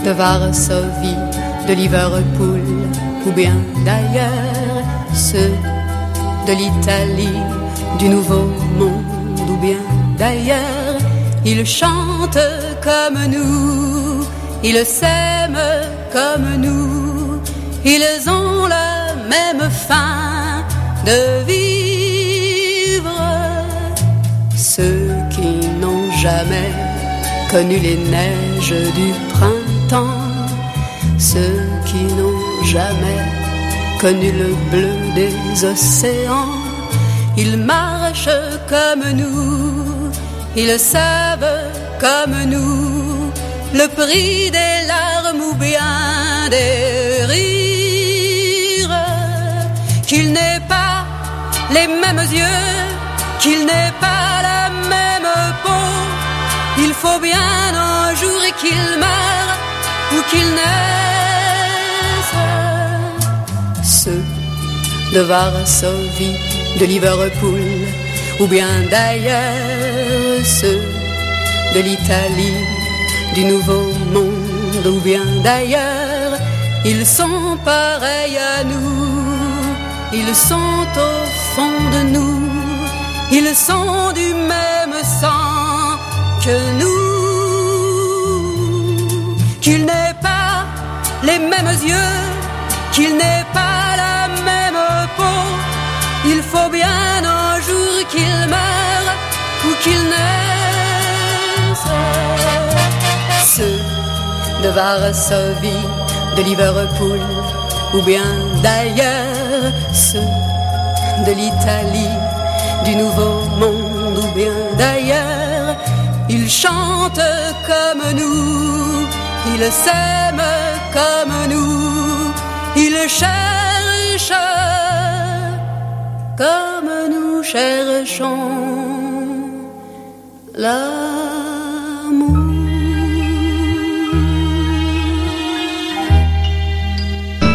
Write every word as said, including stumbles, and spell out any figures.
de Varsovie, de Liverpool ou bien d'ailleurs, ceux de l'Italie, du Nouveau Monde ou bien d'ailleurs, ils chantent comme nous, ils s'aiment comme nous, ils ont la même faim de vivre. Ceux qui n'ont jamais connu les neiges du printemps, ceux qui n'ont jamais connu le bleu des océans, ils marchent comme nous, ils savent comme nous le prix des larmes ou bien des rires, qu'il n'ait pas les mêmes yeux, qu'il n'ait pas la même peau, il faut bien un jour qu'il meure ou qu'il naisse. Ceux de Varsovie, de Liverpool ou bien d'ailleurs, ceux de l'Italie, du Nouveau Monde ou bien d'ailleurs, ils sont pareils à nous, ils sont au fond de nous, ils sont du même sang que nous, qu'il n'ait pas les mêmes yeux, qu'il n'ait pas la même peau, il faut bien un jour qu'il meure ou qu'il naisse. Ceux de Varsovie, de Liverpool ou bien d'ailleurs, ceux de l'Italie, du Nouveau Monde ou bien d'ailleurs, ils chantent comme nous, ils s'aiment comme nous, ils cherchent comme nous cherchons la